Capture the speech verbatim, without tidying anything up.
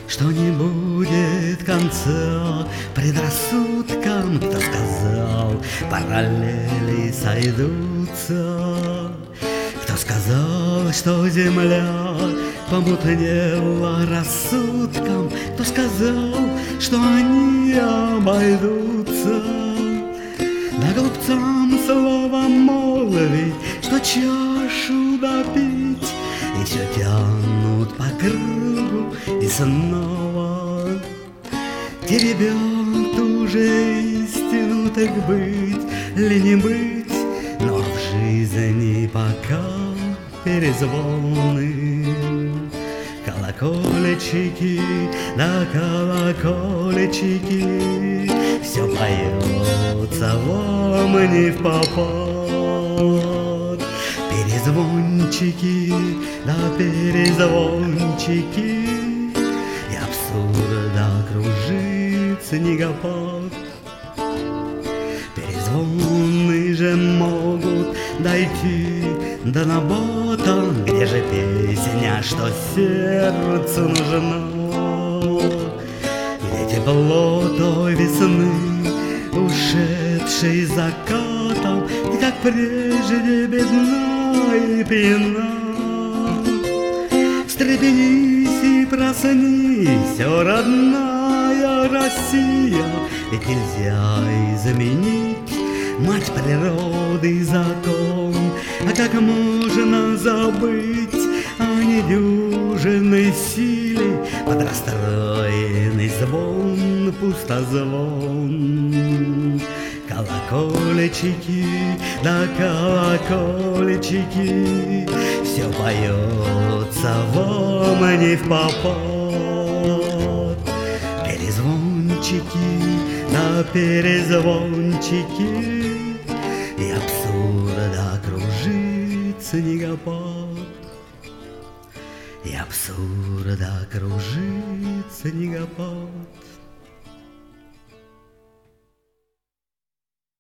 что не будет конца предрассудкам, кто сказал, параллели сойдутся, кто сказал, что земля помутнела рассудком, кто сказал, что они обойдутся. Да глупцам слово молвить, что чашу допить, и все тянут по кругу и снова теребят уже истину, так быть ли не быть, но в жизни пока перезвоны. Колокольчики, да колокольчики, все поется вам не впопад. Перезвончики, да перезвончики, и абсурда кружит снегопад. Перезвоны же могут дойти до набата, где же песня, что сердцу нужна? Где тепло той весны, ушедшей закатом, и как прежде бедна и пьяна. Встрепенись и проснись, о родная Россия, ведь нельзя изменить мать природы закон. А как можно забыть о недюжинной силе под расстроенный звон, пустозвон? Колокольчики, да колокольчики, все поется вам не впопад. Перезвончики, да перезвончики, и абсурда кружит снегопад. И абсурда кружит снегопад.